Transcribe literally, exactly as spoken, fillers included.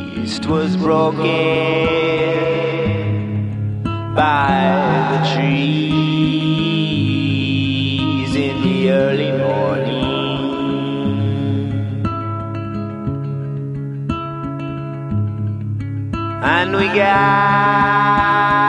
east was broken by the trees in the early morning, and we got